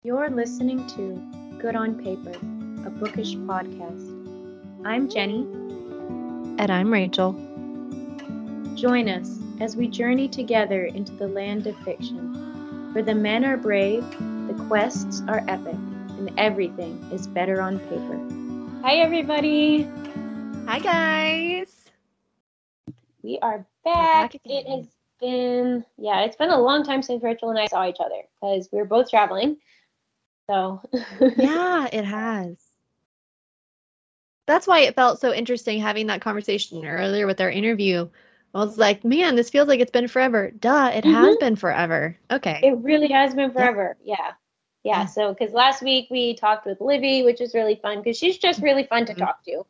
You're listening to Good on Paper, a bookish podcast. I'm Jenny. And I'm Rachel. Join us as we journey together into the land of fiction, where the men are brave, the quests are epic, and everything is better on paper. Hi, everybody. Hi, guys. We are back. It has been, it's been a long time since Rachel and I saw each other because we were both traveling. So yeah, it has. That's why it felt so interesting having that conversation earlier with our interview. I was like, man, this feels like it's been forever. Duh, it has been forever. Okay. It really has been forever. Yeah. So, because last week we talked with Livy, which is really fun because she's just really fun to talk to.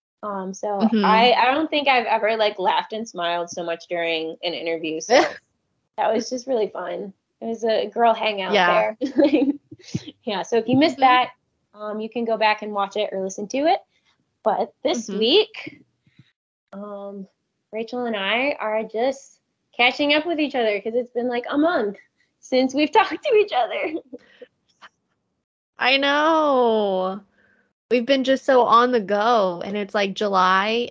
I don't think I've ever laughed and smiled so much during an interview. So that was just really fun. It was a girl hangout there. Yeah. So if you missed that, you can go back and watch it or listen to it. But this week, Rachel and I are just catching up with each other because it's been like a month since we've talked to each other. I know. We've been just so on the go, and it's like July.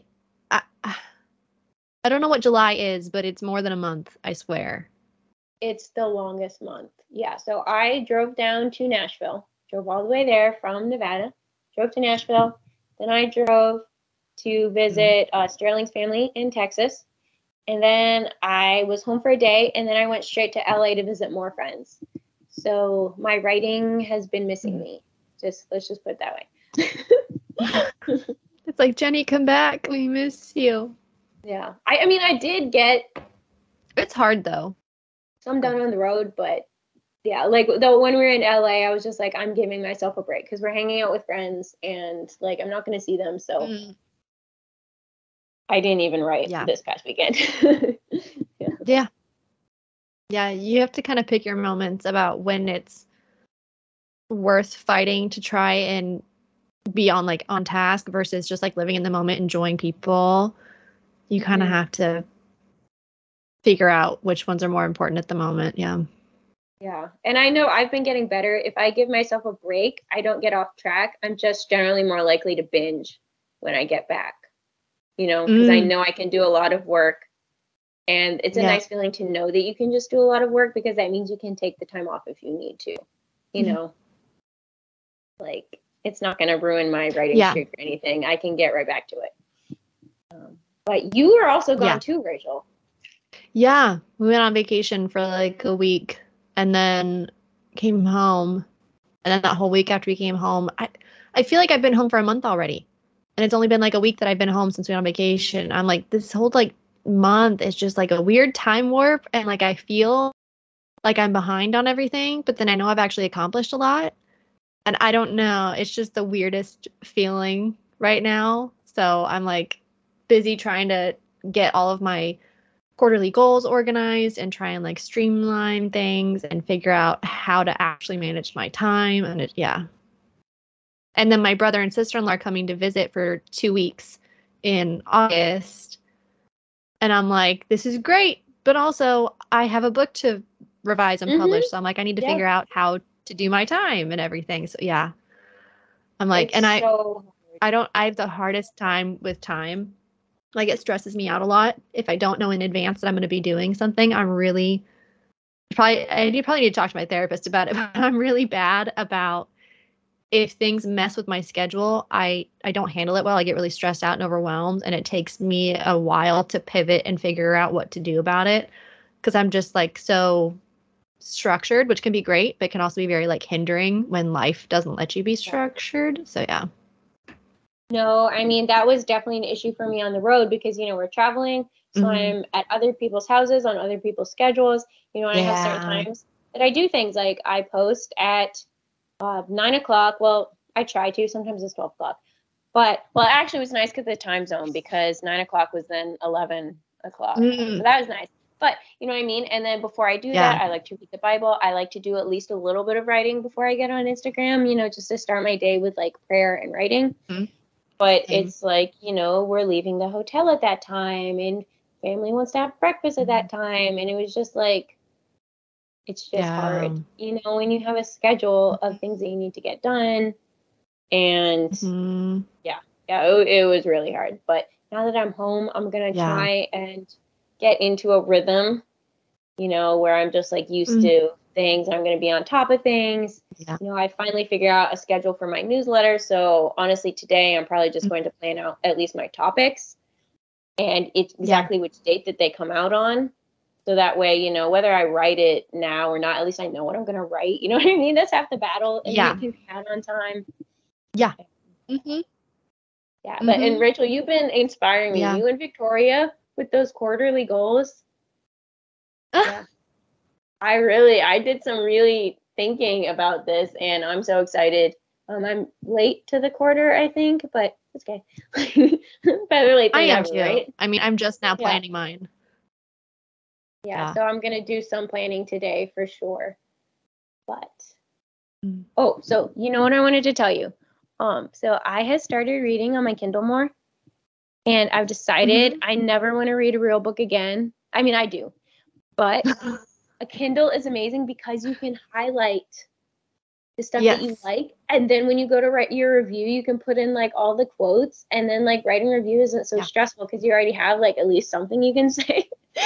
I don't know what July is, but it's more than a month, I swear. It's the longest month. Yeah. So I drove down to Nashville, drove all the way there from Nevada, drove to Nashville. Then I drove to visit Sterling's family in Texas. And then I was home for a day, and then I went straight to LA to visit more friends. So my writing has been missing me. Let's just put it that way. It's like, Jenny, come back. We miss you. Yeah. I mean, I did get... It's hard, though. Some done on the road, but yeah, though when we were in LA, I was just like, I'm giving myself a break because we're hanging out with friends and I'm not going to see them. So I didn't even write this past weekend. Yeah, you have to kind of pick your moments about when it's worth fighting to try and be on task versus just living in the moment, enjoying people. You kind of have to figure out which ones are more important at the moment. Yeah. And I know I've been getting better. If I give myself a break, I don't get off track. I'm just generally more likely to binge when I get back, because I know I can do a lot of work. And it's a nice feeling to know that you can just do a lot of work because that means you can take the time off if you need to, it's not going to ruin my writing streak or anything. I can get right back to it. But you were also gone too, Rachel. Yeah, we went on vacation for a week and then came home. And then that whole week after we came home, I feel like I've been home for a month already. And it's only been a week that I've been home since we went on vacation. I'm like, this whole month is just a weird time warp. And I feel like I'm behind on everything, but then I know I've actually accomplished a lot. And I don't know. It's just the weirdest feeling right now. So I'm busy trying to get all of my quarterly goals organized and try and streamline things and figure out how to actually manage my time. And and then my brother and sister-in-law are coming to visit for 2 weeks in August. And I'm like, this is great, but also I have a book to revise and publish. So I'm I need to figure out how to do my time and everything. So I'm I have the hardest time with time. It stresses me out a lot if I don't know in advance that I'm going to be doing something. I probably need to talk to my therapist about it, but I'm really bad about if things mess with my schedule, I don't handle it well. I get really stressed out and overwhelmed, and it takes me a while to pivot and figure out what to do about it because I'm just so structured, which can be great, but can also be very hindering when life doesn't let you be structured. So No, I mean, that was definitely an issue for me on the road because, we're traveling. So I'm at other people's houses on other people's schedules, and I have certain times that I do things I post at 9 o'clock. Well, I try to. Sometimes it's 12 o'clock. But, actually, it was nice because of the time zone because 9 o'clock was then 11 o'clock. So that was nice. But, you know what I mean? And then before I do that, I like to read the Bible. I like to do at least a little bit of writing before I get on Instagram, just to start my day with prayer and writing. But it's we're leaving the hotel at that time and family wants to have breakfast at that time. And it was just it's just hard, when you have a schedule of things that you need to get done. And it was really hard. But now that I'm home, I'm going to try and get into a rhythm, where I'm just like used to things. I'm going to be on top of things. I finally figured out a schedule for my newsletter. So honestly, today I'm probably just going to plan out at least my topics and it's exactly which date that they come out on. So that way, whether I write it now or not, at least I know what I'm going to write. You know what I mean? That's half the battle. And then it can come out on time. Yeah. Yeah. But, and Rachel, you've been inspiring me. You and Victoria with those quarterly goals. Yeah. I did some really thinking about this and I'm so excited. I'm late to the quarter, I think, but it's okay. Better late than never, right? I mean, I'm just now planning mine. Yeah, so I'm going to do some planning today for sure. But, so you know what I wanted to tell you? So I have started reading on my Kindle more and I've decided I never want to read a real book again. I mean, I do, but a Kindle is amazing because you can highlight the stuff that you like. And then when you go to write your review, you can put in like all the quotes and then like writing a review isn't so stressful because you already have like at least something you can say,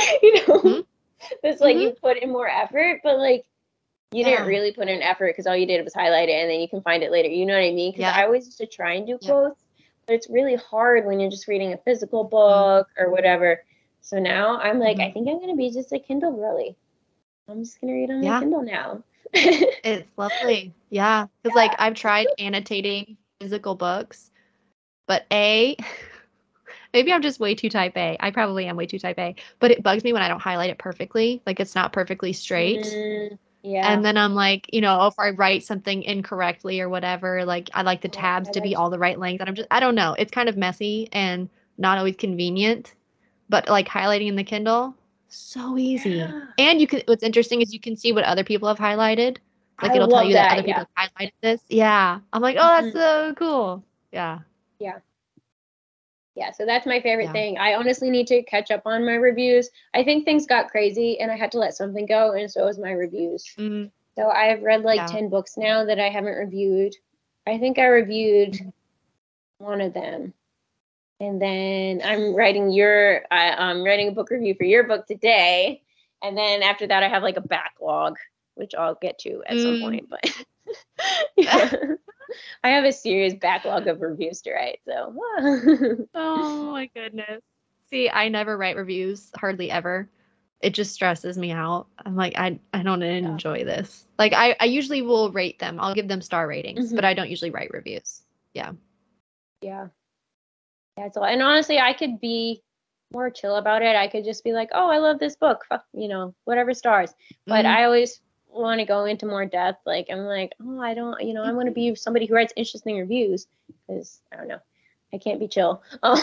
It's like you put in more effort, but like you didn't really put in effort because all you did was highlight it and then you can find it later. You know what I mean? Because I always used to try and do quotes, but it's really hard when you're just reading a physical book or whatever. So now I'm like, I think I'm going to be just a Kindle girly. I'm just going to read on my Kindle now. It's lovely. Yeah. Because like I've tried annotating physical books, but maybe I'm just way too type A. I probably am way too type A, but it bugs me when I don't highlight it perfectly. Like it's not perfectly straight. And then I'm like, if I write something incorrectly or whatever, like I like the tabs to be all the right length. And I don't know. It's kind of messy and not always convenient, but like highlighting in the Kindle, so easy. And what's interesting is you can see what other people have highlighted. Like it'll tell you that other people have highlighted this. Yeah. I'm like, oh, that's so cool. Yeah. Yeah, so that's my favorite thing. I honestly need to catch up on my reviews. I think things got crazy and I had to let something go, and so was my reviews. So I've read like 10 books now that I haven't reviewed. I think I reviewed one of them. And then I'm writing a book review for your book today. And then after that, I have like a backlog, which I'll get to at some point. But I have a serious backlog of reviews to write. So, oh my goodness. See, I never write reviews, hardly ever. It just stresses me out. I'm like, I don't enjoy this. Like I usually will rate them. I'll give them star ratings, but I don't usually write reviews. Yeah. So, and honestly, I could be more chill about it. I could just be like, oh, I love this book, whatever stars. But I always want to go into more depth. Like, I'm like, oh, I don't, I want to be somebody who writes interesting reviews because I don't know, I can't be chill.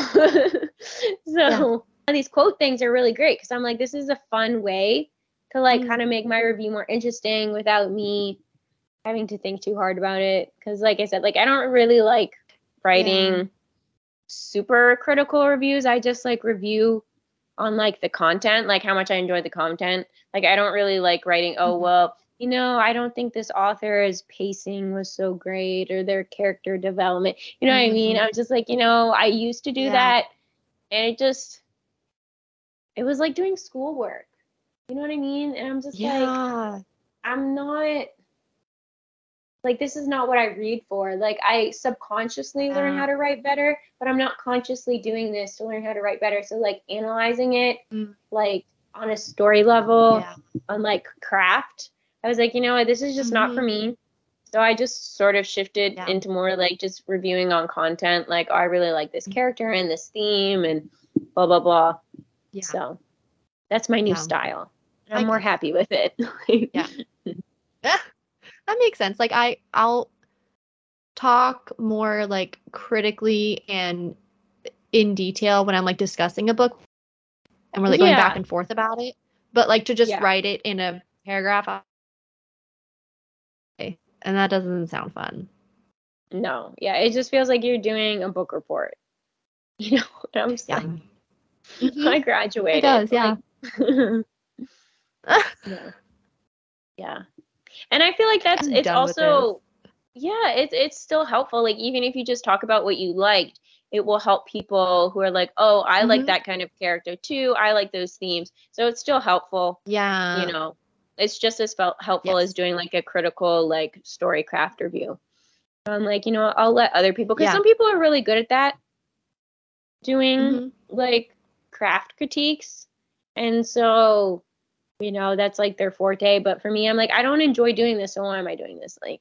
These quote things are really great because I'm like, this is a fun way to like kind of make my review more interesting without me having to think too hard about it. Because like I said, like I don't really like writing super critical reviews. I just like review on like the content, like how much I enjoyed the content. Like I don't really like writing, oh well, I don't think this author's pacing was so great or their character development. You know what I mean? I'm just like, I used to do that and it was like doing schoolwork. You know what I mean? And I'm just like, I'm not like, this is not what I read for. Like, I subconsciously learn how to write better, but I'm not consciously doing this to learn how to write better. So, like, analyzing it, like, on a story level, on, like, craft, I was like, you know what, this is just not for me. So I just sort of shifted into more, like, just reviewing on content. Like, oh, I really like this character and this theme and blah, blah, blah. Yeah. So that's my new style. I'm more happy with it. That makes sense. Like I'll talk more like critically and in detail when I'm like discussing a book and we're like going back and forth about it. But like to just write it in a paragraph, and that doesn't sound fun. No, it just feels like you're doing a book report. I'm just like, I graduated. It does, yeah. Yeah. And I feel like it's also, yeah, it's still helpful. Like, even if you just talk about what you liked, it will help people who are like, oh, I like that kind of character too. I like those themes. So it's still helpful. Yeah. You know, it's just as helpful as doing like a critical, like, story craft review. Like, I'll let other people, because some people are really good at that, doing like craft critiques. And so, that's like their forte. But for me, I'm like, I don't enjoy doing this. So why am I doing this? Like,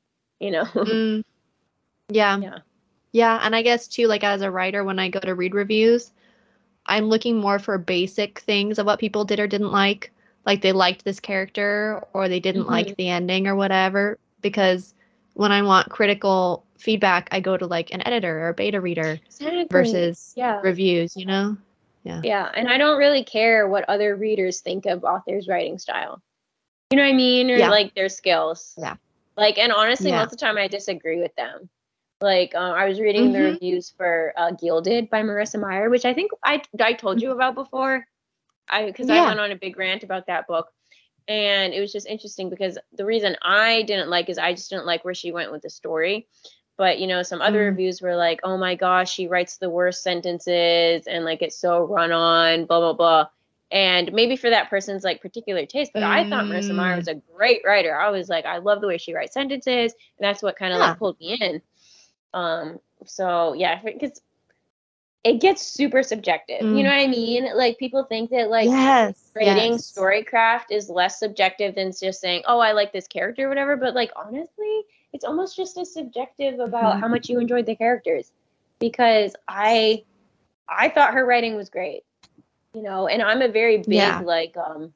Yeah. Yeah. And I guess too, like as a writer, when I go to read reviews, I'm looking more for basic things of what people did or didn't like. Like they liked this character or they didn't like the ending or whatever. Because when I want critical feedback, I go to like an editor or a beta reader versus reviews, Yeah. Yeah. And I don't really care what other readers think of authors' writing style. You know what I mean? Or like their skills. Yeah. Like, and honestly, most of the time I disagree with them. Like, I was reading the reviews for Gilded by Marissa Meyer, which I think I told you about before. Because I went on a big rant about that book. And it was just interesting because the reason I didn't like is I just didn't like where she went with the story. But, some other reviews were like, oh my gosh, she writes the worst sentences and like it's so run on, blah, blah, blah. And maybe for that person's like particular taste, but I thought Marissa Meyer was a great writer. I was like, I love the way she writes sentences. And that's what kind of like pulled me in. So yeah, because it gets super subjective. You know what I mean? Like people think that like writing storycraft is less subjective than just saying, oh, I like this character or whatever. But like honestly, it's almost just as subjective about how much you enjoyed the characters. Because I thought her writing was great. And I'm a very big like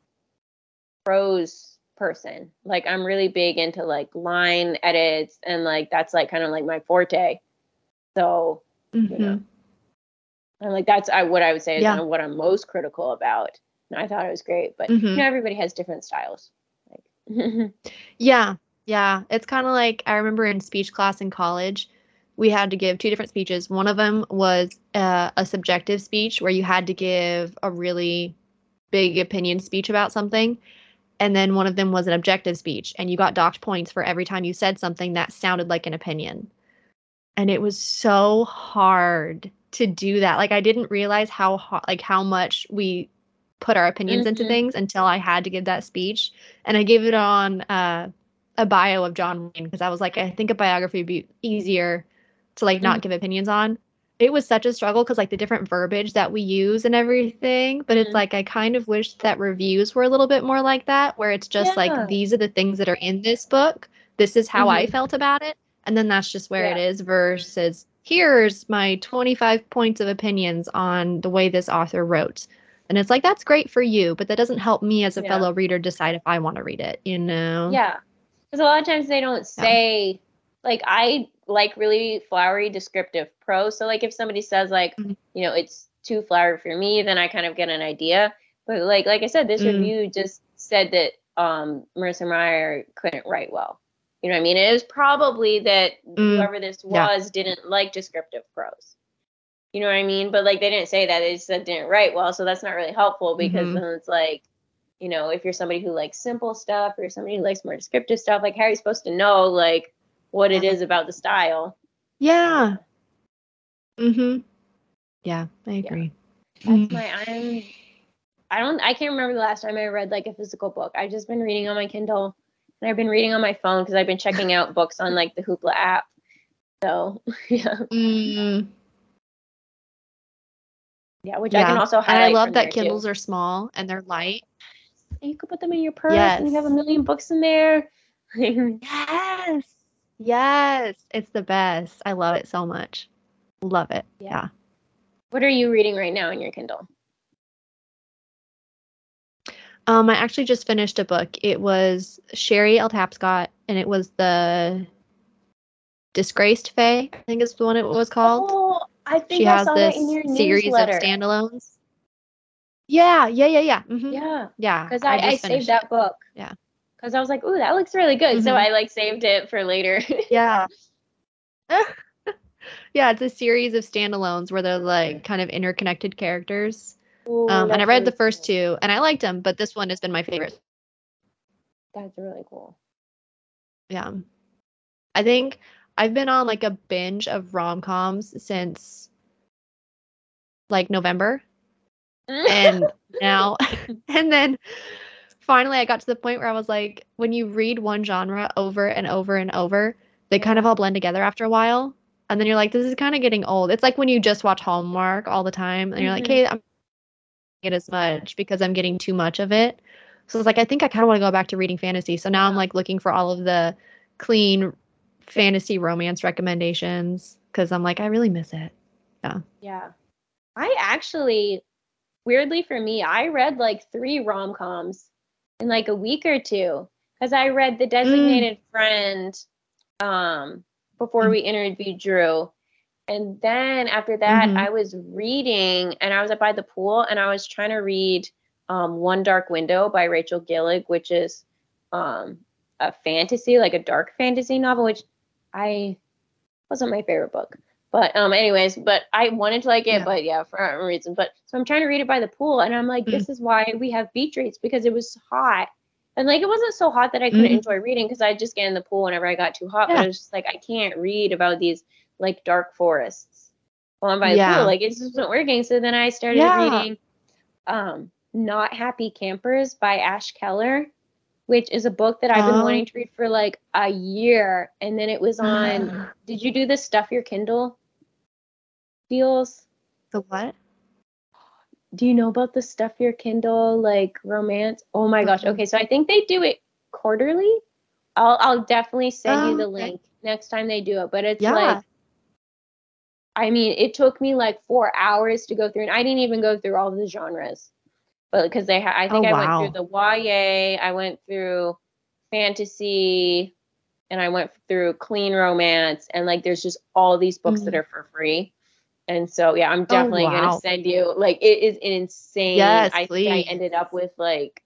prose person. Like I'm really big into like line edits and like that's like kind of like my forte. So, I'm like, that's what I would say is kind of what I'm most critical about. And I thought it was great, but everybody has different styles. Like, yeah. It's kind of like I remember in speech class in college, we had to give 2 different speeches. One of them was a subjective speech where you had to give a really big opinion speech about something. And then one of them was an objective speech, and you got docked points for every time you said something that sounded like an opinion. And it was so hard to do that. Like I didn't realize how much we put our opinions into things until I had to give that speech. And I gave it on a bio of John Wayne because I was like, I think a biography would be easier to like not give opinions on. It was such a struggle because like the different verbiage that we use and everything. But it's like I kind of wish that reviews were a little bit more like that, where it's just like these are the things that are in this book. This is how I felt about it. And then that's just where it is versus here's my 25 points of opinions on the way this author wrote. And it's like, that's great for you, but that doesn't help me as a fellow reader decide if I want to read it, Yeah. Because a lot of times they don't say, like, I like really flowery descriptive prose. So like if somebody says like, it's too flowery for me, then I kind of get an idea. But like I said, this review just said that Marissa Meyer couldn't write well. You know what I mean? It was probably that whoever this was didn't like descriptive prose. You know what I mean? But like they didn't say that. They just said didn't write well. So that's not really helpful because then it's like, if you're somebody who likes simple stuff or somebody who likes more descriptive stuff, like how are you supposed to know like what it is about the style? Yeah. Yeah, I agree. That's I can't remember the last time I read like a physical book. I've just been reading on my Kindle. And I've been reading on my phone because I've been checking out books on like the Hoopla app. So yeah. Yeah, which I can also highlight. And I love that Kindles are small and they're light. And you can put them in your purse and you have a million books in there. Yes. It's the best. I love it so much. Love it. Yeah. What are you reading right now in your Kindle? I actually just finished a book. It was Sherry L. Tapscott, and it was the Disgraced Fae, I think is the one it was called. Oh, I think I saw that in your series newsletter. Of standalones. Yeah. Yeah. Yeah. Because I saved that book. Yeah. Because I was like, ooh, that looks really good. So I like saved it for later. Yeah. Yeah, it's a series of standalones where they're like kind of interconnected characters. Ooh, and I read the first 2 and I liked them, but this one has been my favorite. That's really cool. Yeah. I think I've been on like a binge of rom-coms since like November. And now, and then finally I got to the point where I was like, when you read one genre over and over and over, they kind of all blend together after a while. And then you're like, this is kind of getting old. It's like when you just watch Hallmark all the time and you're like, hey, I'm not get as much because I'm getting too much of it. So it's like, I think I kind of want to go back to reading fantasy. So now I'm like looking for all of the clean fantasy romance recommendations because I'm like, I really miss it. Yeah. Yeah. I actually, weirdly for me, I read like 3 rom-coms in like a week or two because I read The Designated Friend before we interviewed Drew. And then after that, I was reading and I was up by the pool and I was trying to read One Dark Window by Rachel Gillig, which is a fantasy, like a dark fantasy novel, which I wasn't my favorite book. But anyways, but I wanted to like it, but yeah, for a reason. But so I'm trying to read it by the pool and I'm like, this is why we have beach reads because it was hot. And like it wasn't so hot that I couldn't enjoy reading because I'd just get in the pool whenever I got too hot. But it was just like I can't read about these like dark forests while I'm by the pool. Like it just wasn't working. So then I started reading Not Happy Campers by Ash Keller, which is a book that I've been wanting to read for like a year. And then it was on did you do the Stuff Your Kindle deals? The what? Do you know about the Stuff Your Kindle like romance? Oh my gosh. Okay, so I think they do it quarterly. I'll definitely send you the link next time they do it. But it's like I mean, it took me like 4 hours to go through, and I didn't even go through all the genres. But because I think I went through the YA, I went through fantasy, and I went through clean romance, and like there's just all these books that are for free. And so yeah, I'm definitely gonna send you like it is insane. I think I ended up with like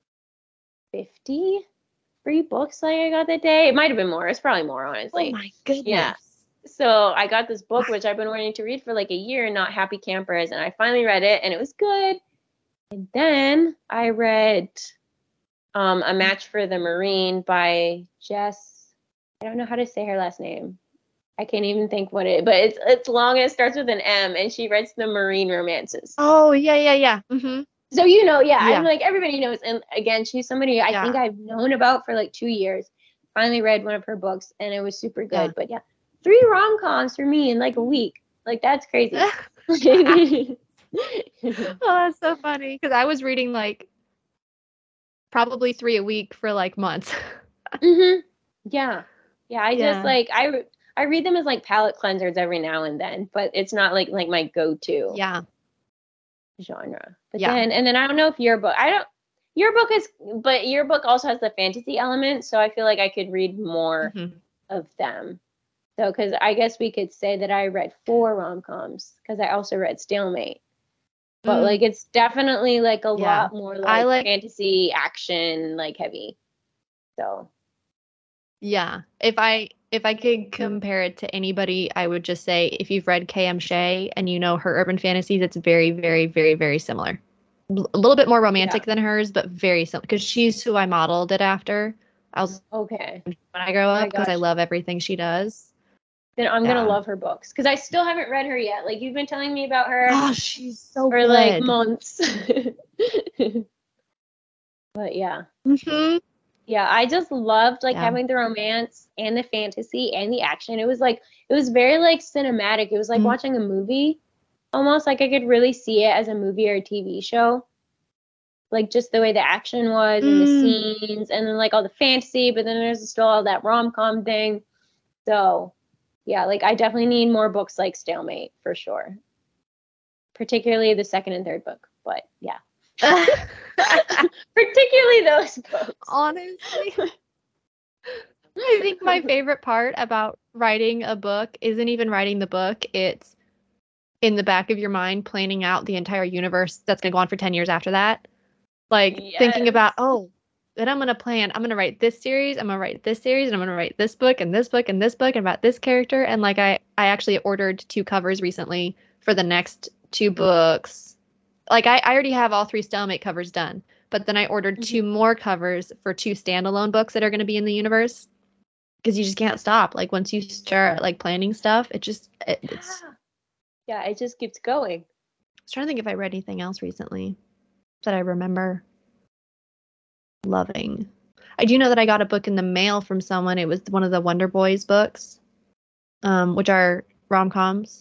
50 free books like I got that day. It might have been more. It's probably more, honestly. Oh my goodness. Yeah. So I got this book which I've been wanting to read for like a year, Not Happy Campers, and I finally read it and it was good. And then I read A Match for the Marine by Jess. I don't know how to say her last name. I can't even think what it, but it's long and it starts with an M, and she writes the marine romances. Oh yeah. So I'm like everybody knows. And again, she's somebody I think I've known about for like 2 years. Finally read one of her books, and it was super good. But yeah, 3 rom-coms for me in like a week. Like that's crazy. Oh, that's so funny because I was reading like probably 3 a week for like months. Yeah. I just like I read them as like palate cleansers every now and then, but it's not like my go-to genre. But then I don't know if your book your book also has the fantasy element, so I feel like I could read more of them. So because I guess we could say that I read 4 rom-coms because I also read Stalemate. But like it's definitely like a lot more like fantasy action like heavy. So yeah, if I could compare it to anybody, I would just say if you've read K.M. Shea and you know her urban fantasies, it's very, very, very, very similar. A little bit more romantic than hers, but very similar because she's who I modeled it after. I was okay when I grow up because I love everything she does. Then I'm gonna love her books because I still haven't read her yet. Like you've been telling me about her. Oh, she's so for good. like months. But yeah. Yeah, I just loved like having the romance and the fantasy and the action. It was very like cinematic. It was like watching a movie. Almost like I could really see it as a movie or a TV show. Like just the way the action was and the scenes and then like all the fantasy, but then there's still all that rom-com thing. So yeah, like I definitely need more books like Stalemate for sure. Particularly the second and third book, but yeah. Particularly those books. Honestly. I think my favorite part about writing a book isn't even writing the book. It's in the back of your mind planning out the entire universe that's going to go on for 10 years after that. Like thinking about, then I'm going to write this series, I'm going to write this series, and I'm going to write this book and this book and this book and about this character. And like I actually ordered 2 covers recently for the next 2 books. Like I already have all 3 Stalemate covers done, But then I ordered 2 more covers for 2 standalone books that are going to be in the universe. Because you just can't stop. Like once you start like planning stuff, it's it just keeps going. I was trying to think if I read anything else recently that I remember loving. I do know that I got a book in the mail from someone. It was one of the Wonder Boys books, which are rom-coms.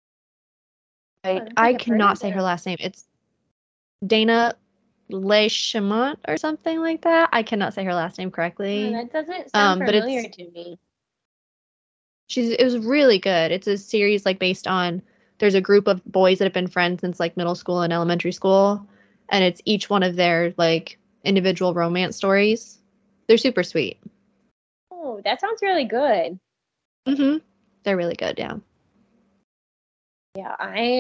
I cannot say her last name. It's Dana Leishemont or something like that. I cannot say her last name correctly. Oh, that doesn't sound familiar to me. It was really good. It's a series like based on, there's a group of boys that have been friends since like middle school and elementary school, and it's each one of their like individual romance stories. They're super sweet. Oh, that sounds really good. They're really good, yeah. Yeah,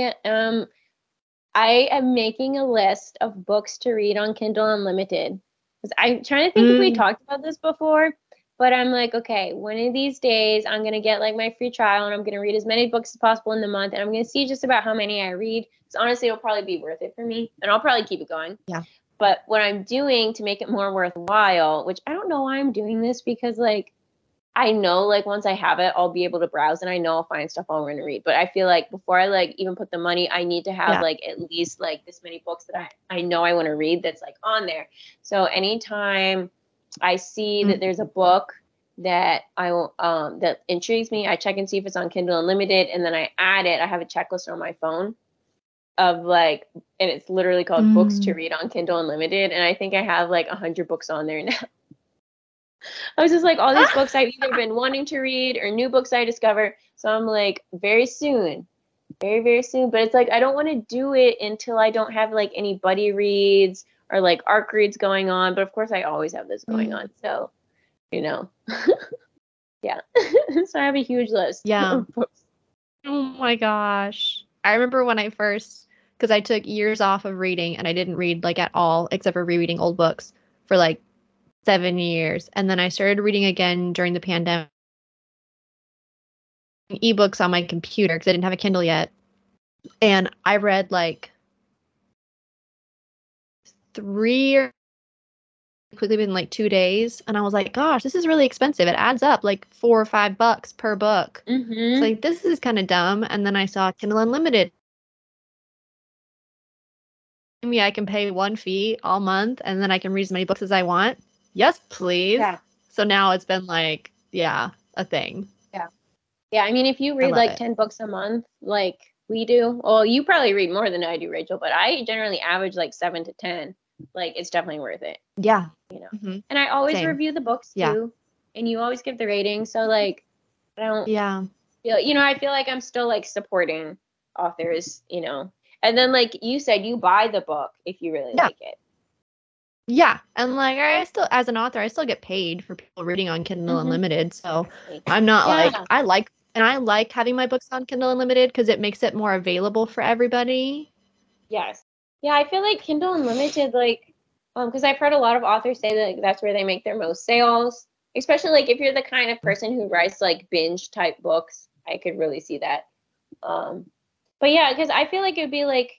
I am making a list of books to read on Kindle Unlimited. Because I'm trying to think if we talked about this before, but I'm like, okay, one of these days I'm going to get like my free trial and I'm going to read as many books as possible in the month, and I'm going to see just about how many I read. So honestly, it'll probably be worth it for me, and I'll probably keep it going. Yeah. But what I'm doing to make it more worthwhile, which I don't know why I'm doing this, because like I know like once I have it, I'll be able to browse and I know I'll find stuff I want to read. But I feel like before I like even put the money, I need to have like at least like this many books that I know I want to read that's like on there. So anytime I see that there's a book that that intrigues me, I check and see if it's on Kindle Unlimited, and then I add it. I have a checklist on my phone of like, and it's literally called books to read on Kindle Unlimited, and I think I have like 100 books on there now. I was just like, all these books I've either been wanting to read or new books I discover. So I'm like, very soon, very, very soon. But it's like, I don't want to do it until I don't have like any buddy reads or like ARC reads going on. But of course, I always have this going on. So, you know, yeah. So I have a huge list of books. Oh my gosh. I remember when I first, because I took years off of reading and I didn't read like at all, except for rereading old books for like 7 years. And then I started reading again during the pandemic, ebooks on my computer because I didn't have a Kindle yet. And I read like 3 or quickly within like 2 days. And I was like, gosh, this is really expensive. It adds up like $4 or $5 per book. It's like, this is kind of dumb. And then I saw Kindle Unlimited. Yeah, I can pay one fee all month and then I can read as many books as I want. Yes, please. Yeah. So now it's been like, a thing. Yeah. Yeah. I mean, if you read like 10 books a month, like we do, well, you probably read more than I do, Rachel, but I generally average like 7 to 10. Like, it's definitely worth it. Yeah. You know, and I always review the books too. And you always give the rating. So like, I don't feel, I feel like I'm still like supporting authors, and then like you said, you buy the book if you really like it. Yeah. And like, I still, as an author, I still get paid for people reading on Kindle Unlimited. So I'm not like, I like having my books on Kindle Unlimited because it makes it more available for everybody. Yes. Yeah. I feel like Kindle Unlimited, like, because I've heard a lot of authors say that that's where they make their most sales, especially like if you're the kind of person who writes like binge type books. I could really see that. But yeah, because I feel like it'd be like,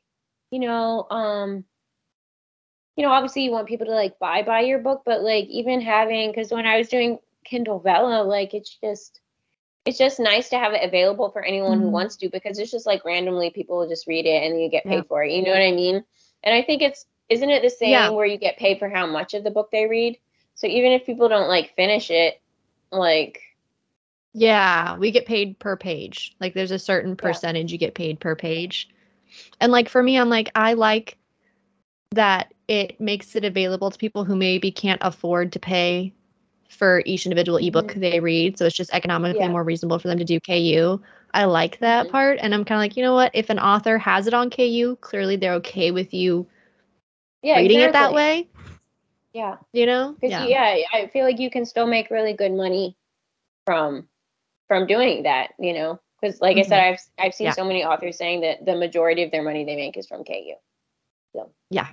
obviously you want people to like buy your book, but like even having, because when I was doing Kindle Vella, like it's just nice to have it available for anyone who wants to, because it's just like randomly people will just read it and you get paid for it. You know what I mean? And I think isn't it the same where you get paid for how much of the book they read? So even if people don't like finish it, like. Yeah, we get paid per page. Like there's a certain percentage you get paid per page. And like for me, I'm like, I like that it makes it available to people who maybe can't afford to pay for each individual ebook they read. So it's just economically more reasonable for them to do KU. I like that part. And I'm kind of like, you know what? If an author has it on KU, clearly they're okay with you reading it that way. Yeah. You know? Because I feel like you can still make really good money from doing that, because like I said, I've seen so many authors saying that the majority of their money they make is from KU. So yeah.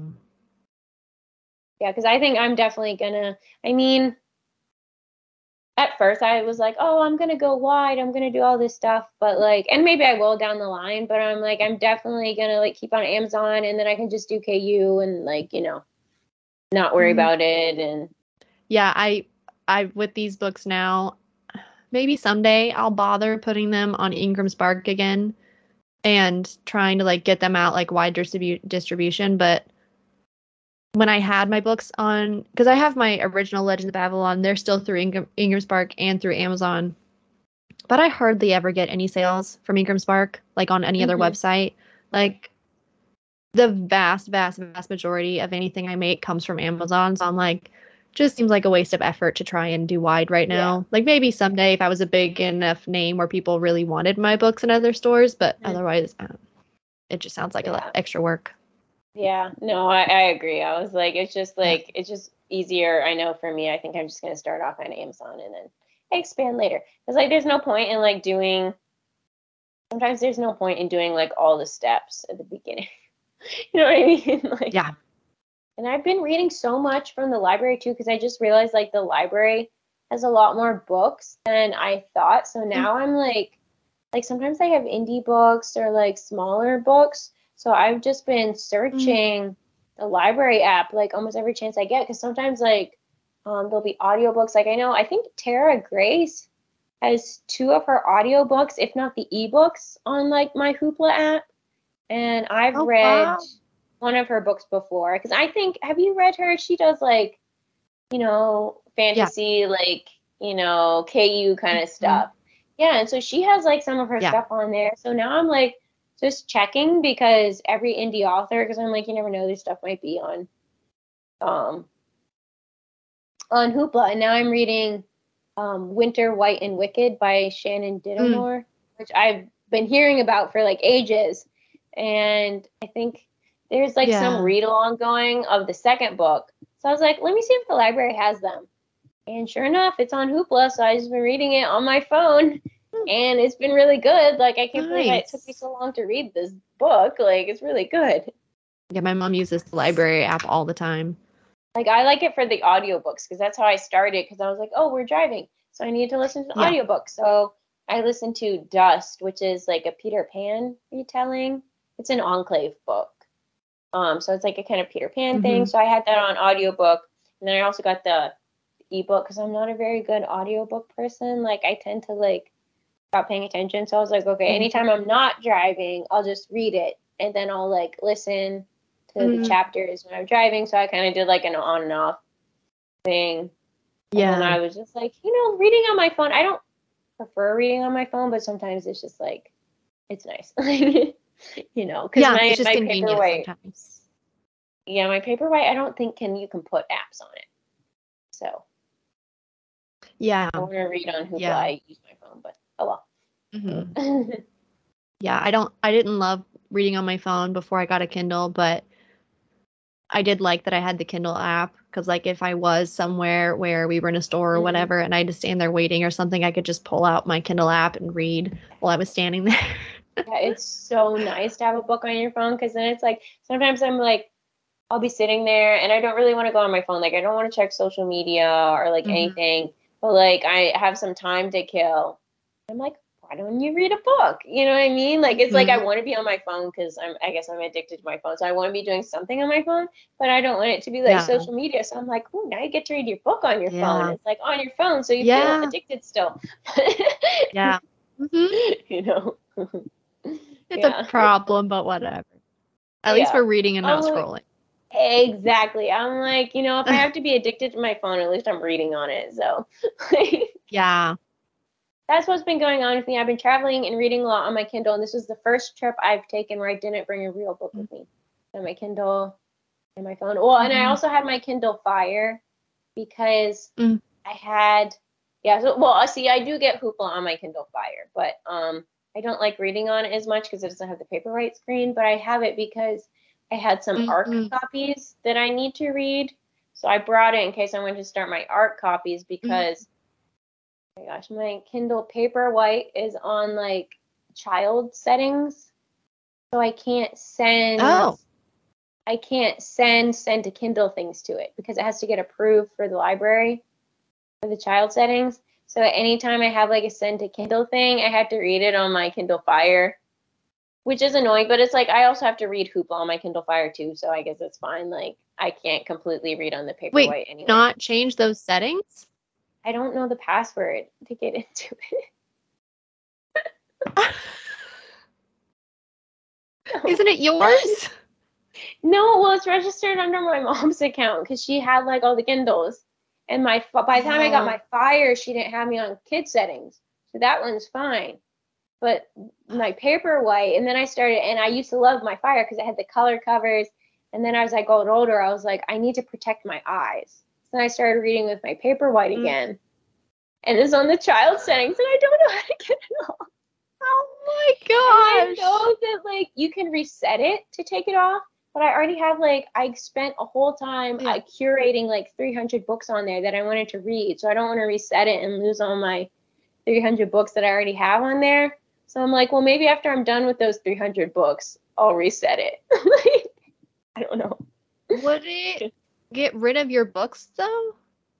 Yeah, because I think I'm definitely gonna. I mean, at first I was like, oh, I'm going to go wide. I'm going to do all this stuff. But like, and maybe I will down the line, but I'm like, I'm definitely going to like keep on Amazon, and then I can just do KU and like, not worry about it. And yeah, I with these books now, maybe someday I'll bother putting them on Ingram Spark again and trying to like get them out like wide distribution. But when I had my books on, because I have my original Legends of Babylon, they're still through Ingram Spark and through Amazon. But I hardly ever get any sales from Ingram Spark, like on any other website. Like the vast majority of anything I make comes from Amazon. So I'm like, just seems like a waste of effort to try and do wide right now. Yeah. Like maybe someday if I was a big enough name where people really wanted my books in other stores, but otherwise it just sounds like a lot extra work. Yeah, no, I agree. I was like, it's just like, it's just easier. I know for me, I think I'm just going to start off on Amazon and then expand later. It's like, there's no point in like sometimes there's no point in doing like all the steps at the beginning. You know what I mean? Like, yeah. And I've been reading so much from the library too, because I just realized like the library has a lot more books than I thought. So now I'm like sometimes they have indie books or like smaller books. So I've just been searching the library app like almost every chance I get, because sometimes like there'll be audiobooks. Like I think Tara Grace has 2 of her audiobooks, if not the ebooks, on like my Hoopla app. And I've read one of her books before, because I think, have you read her? She does like, fantasy, like, KU kind of stuff. Yeah, and so she has like some of her stuff on there. So now I'm like just checking, because every indie author, because I'm like, you never know, this stuff might be on Hoopla. And now I'm reading Winter, White, and Wicked by Shannon Dittemore, which I've been hearing about for like ages. And I think there's like some read along going of the second book. So I was like, let me see if the library has them. And sure enough, it's on Hoopla. So I just been reading it on my phone, and it's been really good. Like, I can't believe it took me so long to read this book. Like, it's really good. Yeah, my mom uses the library app all the time. Like, I like it for the audiobooks, because that's how I started, because I was like, oh, we're driving, so I need to listen to the audiobook. So I listened to Dust, which is like a Peter Pan retelling. It's an Enclave book. So it's like a kind of Peter Pan thing. So I had that on audiobook. And then I also got the ebook, because I'm not a very good audiobook person. Like, I tend to like stop paying attention. So I was like, okay, anytime I'm not driving, I'll just read it, and then I'll like listen to the chapters when I'm driving. So I kind of did like an on and off thing. Yeah. And then I was just like, reading on my phone, I don't prefer reading on my phone, but sometimes it's just like, it's nice. Because it's just my convenient Paperwhite, sometimes. Yeah, my Paperwhite, I don't think you can put apps on it. So yeah, I want to read on Hoopla. I use my phone, but oh well. Yeah, I didn't love reading on my phone before I got a Kindle, but I did like that I had the Kindle app, because like if I was somewhere where we were in a store or whatever and I had to stand there waiting or something, I could just pull out my Kindle app and read while I was standing there. Yeah, it's so nice to have a book on your phone, because then it's like sometimes I'm like, I'll be sitting there and I don't really want to go on my phone. Like, I don't want to check social media or like anything, but like I have some time to kill. I'm like, why don't you read a book? You know what I mean? Like, it's like I want to be on my phone because I guess I'm addicted to my phone. So I want to be doing something on my phone, but I don't want it to be like social media. So I'm like, oh, now you get to read your book on your phone. It's like on your phone, so you feel addicted still. Yeah. It's a problem, but whatever. At least we're reading and not scrolling. Exactly. I'm like, if I have to be addicted to my phone, at least I'm reading on it. So yeah. That's what's been going on with me. I've been traveling and reading a lot on my Kindle, and this was the first trip I've taken where I didn't bring a real book with me. And my Kindle and my phone. Well, and I also had my Kindle Fire, because I had I do get Hoopla on my Kindle Fire, but I don't like reading on it as much because it doesn't have the Paperwhite screen, but I have it because I had some ARC copies that I need to read. So I brought it in case I wanted to start my ARC copies, because oh my gosh, my Kindle Paperwhite is on like child settings. So I can't send send to Kindle things to it, because it has to get approved for the library for the child settings. So at any time I have like a send to Kindle thing, I have to read it on my Kindle Fire, which is annoying, but it's like I also have to read Hoopla on my Kindle Fire too, so I guess it's fine. Like I can't completely read on the Paperwhite Wait, anyway. not change those settings? I don't know the password to get into it. Isn't it yours? No, well, it's registered under my mom's account because she had like all the Kindles. And by the time I got my Fire, she didn't have me on kid settings. So that one's fine. But my Paperwhite, and then I started, and I used to love my Fire because it had the color covers. And then as I got older, I was like, I need to protect my eyes. So then I started reading with my Paperwhite again. And it's on the child settings, and I don't know how to get it off. Oh my gosh. And I know that like you can reset it to take it off, but I already have like I spent a whole time curating like 300 books on there that I wanted to read, so I don't want to reset it and lose all my 300 books that I already have on there. So I'm like, well, maybe after I'm done with those 300 books, I'll reset it. I don't know. Would it get rid of your books though?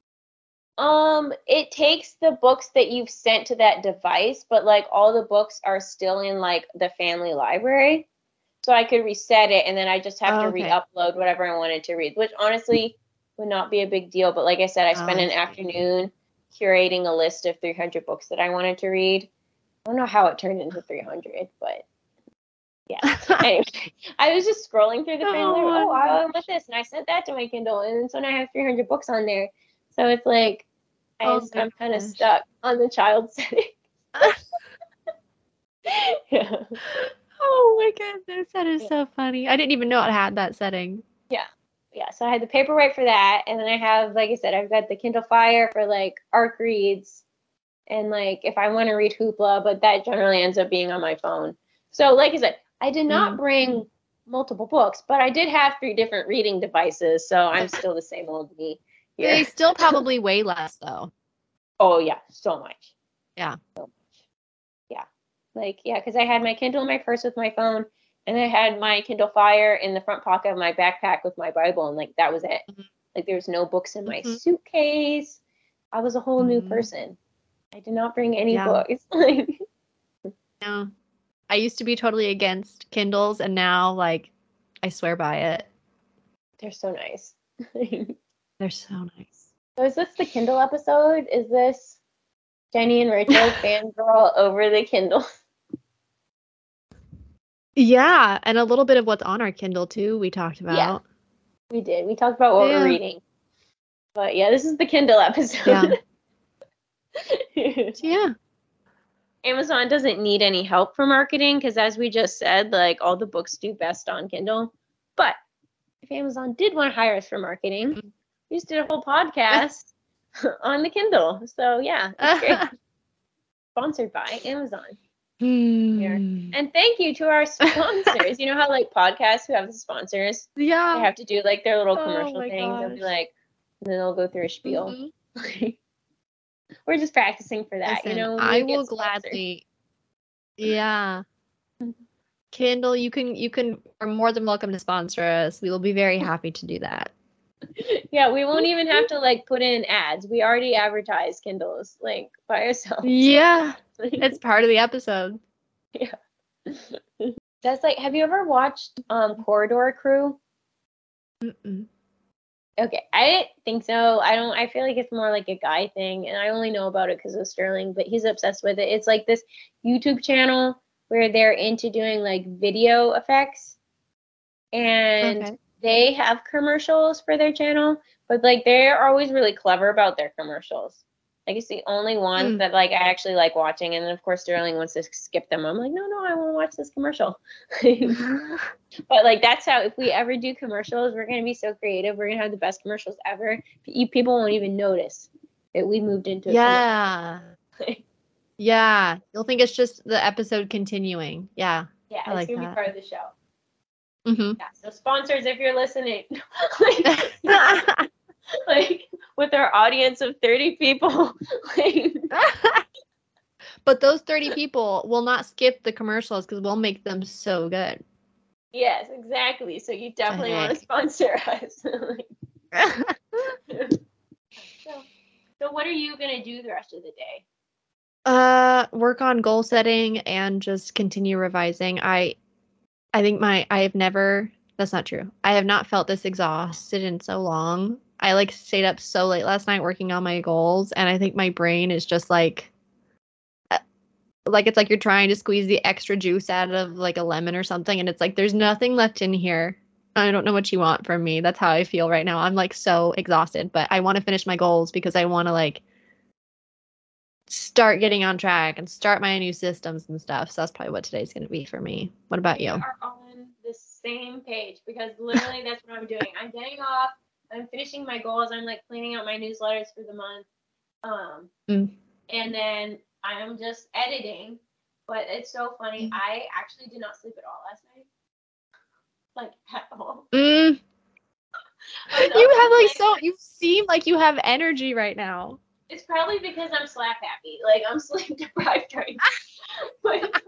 It takes the books that you've sent to that device, but like all the books are still in like the family library. So I could reset it and then I just have to re-upload whatever I wanted to read, which honestly would not be a big deal. But like I said, I spent an afternoon curating a list of 300 books that I wanted to read. I don't know how it turned into 300, but yeah. Anyway, I was just scrolling through the family. Oh, I want this, and I sent that to my Kindle, and so now I have 300 books on there. So it's like I'm kind of stuck on the child setting. Yeah. Oh my goodness, that is so funny. I didn't even know it had that setting. Yeah, so I had the Paperwhite for that, and then I have, like I said, I've got the Kindle Fire for like ARC reads, and like if I want to read Hoopla, but that generally ends up being on my phone. So like I said, I did not bring multiple books, but I did have 3 different reading devices, so I'm still the same old me here. They still probably weigh less though. Oh yeah, so much. Yeah. So much. Yeah. Like, yeah, because I had my Kindle in my purse with my phone, and I had my Kindle Fire in the front pocket of my backpack with my Bible, and like that was it. Like there was no books in my suitcase. I was a whole new person. I did not bring any books. No. I used to be totally against Kindles, and now like I swear by it. They're so nice. They're so nice. So is this the Kindle episode? Is this Jenny and Rachel fangirl over the Kindle? Yeah, and a little bit of what's on our Kindle too, we talked about. Yeah, we did. We talked about what we're reading. But yeah, this is the Kindle episode. Yeah. Amazon doesn't need any help for marketing because as we just said, like all the books do best on Kindle. But if Amazon did want to hire us for marketing, we just did a whole podcast on the Kindle. So yeah, it's great. Sponsored by Amazon. And thank you to our sponsors. You know how like podcasts who have the sponsors, they have to do like their little commercial things. They'll be like, and then they'll go through a spiel. We're just practicing for that. Listen, you know, I will gladly. Yeah. Kindle, you are more than welcome to sponsor us. We will be very happy to do that. Yeah, we won't even have to like put in ads. We already advertise Kindles like by ourselves. Yeah. It's part of the episode. Yeah. That's like, have you ever watched Corridor Crew? Okay, I didn't think so. I feel like it's more like a guy thing, and I only know about it because of Sterling, but he's obsessed with it. It's like this YouTube channel where they're into doing like video effects, and they have commercials for their channel, but like they're always really clever about their commercials. Like it's the only one that like I actually like watching, and then of course Sterling wants to skip them. I'm like, no, I want to watch this commercial. But like that's how, if we ever do commercials, we're gonna be so creative. We're gonna have the best commercials ever. People won't even notice that we moved into a yeah, you'll think it's just the episode continuing. Yeah, it's like gonna be part of the show. Yeah, so sponsors, if you're listening, like with our audience of 30 people. But those 30 people will not skip the commercials because we'll make them so good. Yes, exactly. So you definitely want to sponsor us. So So what are you gonna do the rest of the day? Work on goal setting and just continue revising. I think I have never, that's not true. I have not felt this exhausted in so long. I like stayed up so late last night working on my goals, and I think my brain is just like it's like you're trying to squeeze the extra juice out of like a lemon or something, and it's like there's nothing left in here. I don't know what you want from me. That's how I feel right now. I'm like so exhausted, but I want to finish my goals because I want to like start getting on track and start my new systems and stuff. So that's probably what today's going to be for me. What about We you? are on the same page because literally that's what I'm doing. I'm getting off. I'm finishing my goals. I'm like planning out my newsletters for the month. And then I'm just editing. But it's so funny. I actually did not sleep at all last night. Like at all. You have like so you seem like you have energy right now. It's probably because I'm slap happy. Like I'm sleep deprived right now. But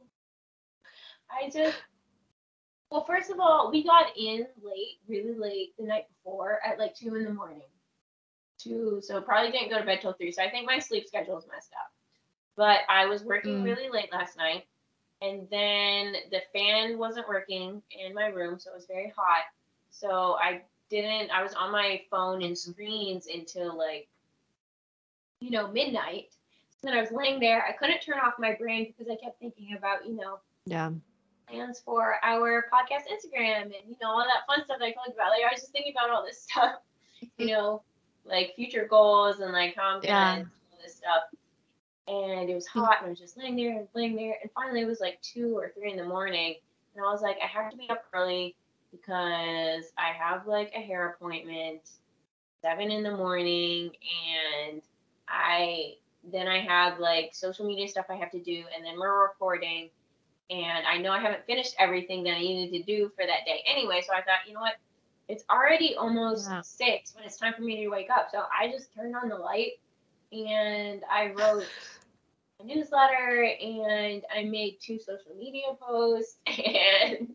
well, first of all, we got in late, really late the night before at like 2 a.m. So probably didn't go to bed till 3. So I think my sleep schedule is messed up. But I was working really late last night, and then the fan wasn't working in my room, so it was very hot. So I was on my phone and screens until like, midnight. So then I was laying there. I couldn't turn off my brain because I kept thinking about, plans for our podcast Instagram and, all that fun stuff that I talked about. Like I was just thinking about all this stuff, like future goals and like how I'm gonna do all this stuff. And it was hot and I was just laying there. And finally it was like 2 or 3 in the morning. And I was like, I have to be up early because I have like a hair appointment 7 in the morning, and I have like social media stuff I have to do, and then we're recording, and I know I haven't finished everything that I needed to do for that day anyway. So I thought, you know what? It's already almost 6 when it's time for me to wake up. So I just turned on the light and I wrote a newsletter and I made 2 social media posts and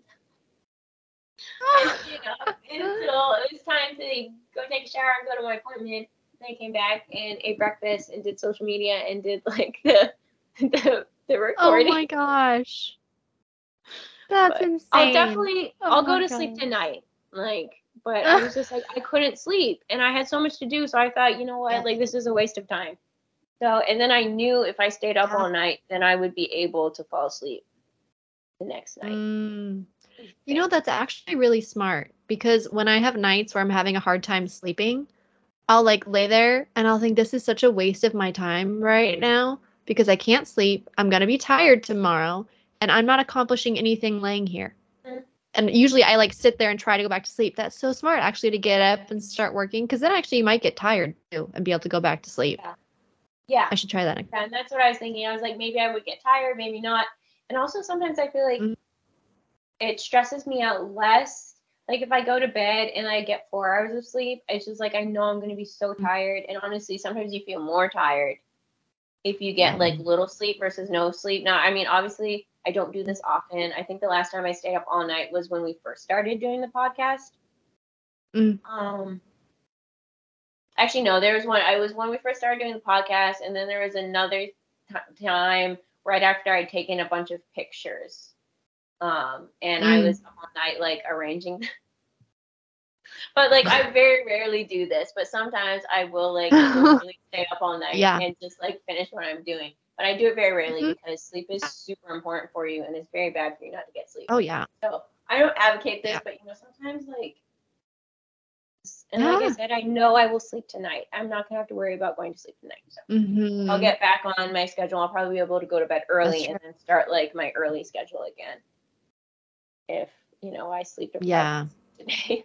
I stayed up until it was time to go take a shower and go to my appointment. Then I came back and ate breakfast and did social media and did like the recording. Oh my gosh. That's insane. I'll go to sleep tonight. But I was just like, I couldn't sleep and I had so much to do. So I thought, you know what, like this is a waste of time. So, and then I knew if I stayed up all night, then I would be able to fall asleep the next night. That's actually really smart because when I have nights where I'm having a hard time sleeping, I'll like lay there and I'll think this is such a waste of my time right now because I can't sleep. I'm going to be tired tomorrow and I'm not accomplishing anything laying here. And usually I like sit there and try to go back to sleep. That's so smart actually to get up and start working because then actually you might get tired too and be able to go back to sleep. Yeah. I should try that. Yeah, and that's what I was thinking. I was like, maybe I would get tired, maybe not. And also sometimes I feel like it stresses me out less. Like if I go to bed and I get 4 hours of sleep, it's just like I know I'm going to be so tired. And honestly, sometimes you feel more tired if you get like little sleep versus no sleep. Now, I mean, obviously, I don't do this often. I think the last time I stayed up all night was when we first started doing the podcast. Actually, no, there was one. I was when we first started doing the podcast, and then there was another time right after I'd taken a bunch of pictures. And I was up all night like arranging. But like I very rarely do this, but sometimes I will like literally stay up all night and just like finish what I'm doing. But I do it very rarely because sleep is super important for you and it's very bad for you not to get sleep. Oh yeah. So I don't advocate this, but sometimes like like I said, I know I will sleep tonight. I'm not gonna have to worry about going to sleep tonight. So I'll get back on my schedule. I'll probably be able to go to bed early and then start like my early schedule again. If I sleep deprived today.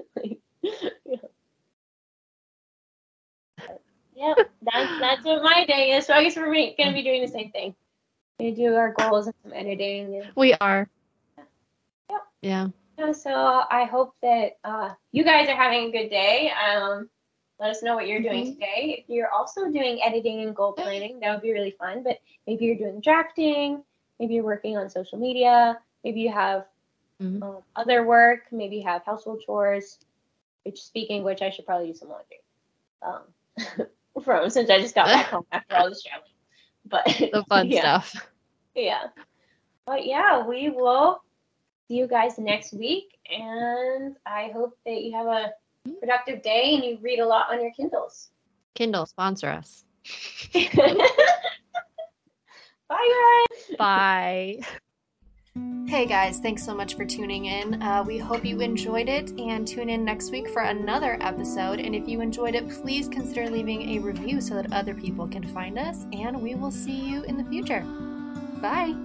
That's what my day is. So I guess we're gonna be doing the same thing. We do our goals and some editing. We are. Yeah. So I hope that you guys are having a good day. Let us know what you're doing today. If you're also doing editing and goal planning, that would be really fun. But maybe you're doing drafting. Maybe you're working on social media. Maybe you have other work. Maybe you have household chores. Which, speaking which, I should probably do some laundry. from since I just got back home after all this traveling. But the fun stuff. Yeah. But yeah, we will see you guys next week, and I hope that you have a productive day and you read a lot on your Kindles. Kindle, sponsor us. Bye, guys. Bye. Hey guys, thanks so much for tuning in. We hope you enjoyed it, and tune in next week for another episode. And if you enjoyed it, please consider leaving a review so that other people can find us, and we will see you in the future. Bye.